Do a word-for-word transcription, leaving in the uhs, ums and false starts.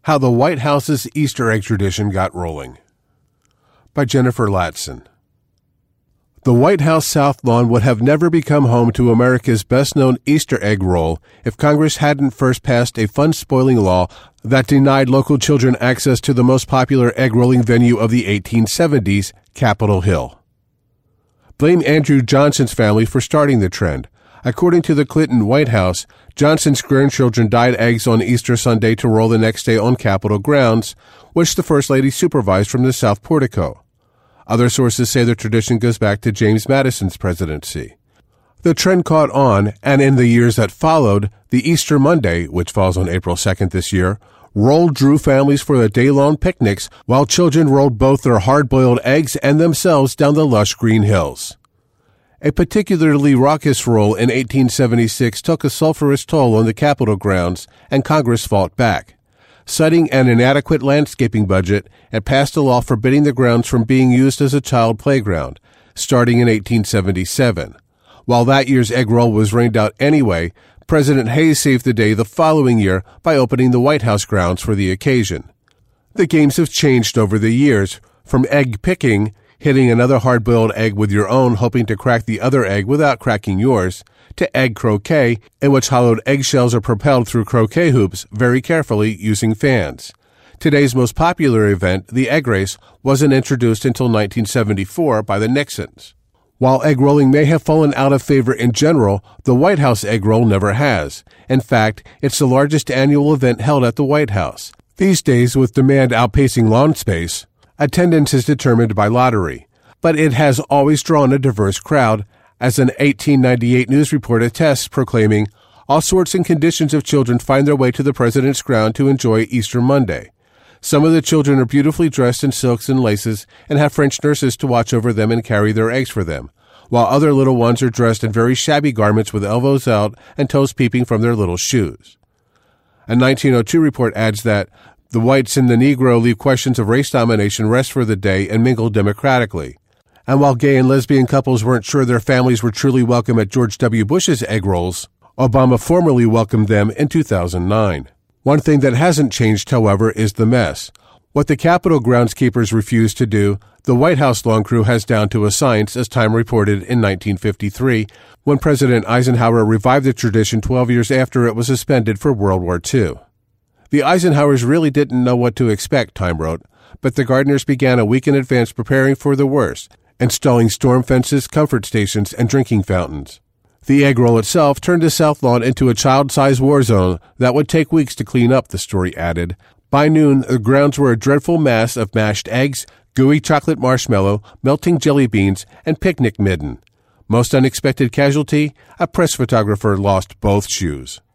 How the White House's Easter egg tradition got rolling. By Jennifer Latson. The White House South Lawn would have never become home to America's best-known Easter egg roll if Congress hadn't first passed a fun-spoiling law that denied local children access to the most popular egg-rolling venue of the eighteen seventies, Capitol Hill. Blame Andrew Johnson's family for starting the trend. According to the Clinton White House, Johnson's grandchildren dyed eggs on Easter Sunday to roll the next day on Capitol grounds, which the First Lady supervised from the South Portico. Other sources say the tradition goes back to James Madison's presidency. The trend caught on, and in the years that followed, the Easter Monday, which falls on April second this year, roll drew families for the day-long picnics while children rolled both their hard-boiled eggs and themselves down the lush green hills. A particularly raucous roll in eighteen seventy-six took a sulphurous toll on the Capitol grounds, and Congress fought back. Citing an inadequate landscaping budget, it passed a law forbidding the grounds from being used as a child playground, starting in eighteen seventy-seven. While that year's egg roll was rained out anyway, President Hayes saved the day the following year by opening the White House grounds for the occasion. The games have changed over the years, from egg picking, hitting another hard-boiled egg with your own hoping to crack the other egg without cracking yours, to egg croquet, in which hollowed eggshells are propelled through croquet hoops very carefully using fans. Today's most popular event, the egg race, wasn't introduced until nineteen seventy-four by the Nixons. While egg rolling may have fallen out of favor in general, the White House egg roll never has. In fact, it's the largest annual event held at the White House. These days, with demand outpacing lawn space, attendance is determined by lottery. But it has always drawn a diverse crowd, as an eighteen ninety-eight news report attests, proclaiming, "All sorts and conditions of children find their way to the president's ground to enjoy Easter Monday. Some of the children are beautifully dressed in silks and laces and have French nurses to watch over them and carry their eggs for them, while other little ones are dressed in very shabby garments with elbows out and toes peeping from their little shoes." A nineteen oh two report adds that the whites and the Negro leave questions of race domination rest for the day and mingle democratically. And while gay and lesbian couples weren't sure their families were truly welcome at George W. Bush's egg rolls, Obama formally welcomed them in two thousand nine. One thing that hasn't changed, however, is the mess. What the Capitol groundskeepers refused to do, the White House lawn crew has down to a science, as Time reported in nineteen fifty-three, when President Eisenhower revived the tradition twelve years after it was suspended for World War Two. The Eisenhowers really didn't know what to expect, Time wrote, but the Gardners began a week in advance preparing for the worst, installing storm fences, comfort stations, and drinking fountains. The egg roll itself turned the South Lawn into a child-sized war zone that would take weeks to clean up, the story added. By noon, the grounds were a dreadful mass of mashed eggs, gooey chocolate marshmallow, melting jelly beans, and picnic midden. Most unexpected casualty, a press photographer lost both shoes.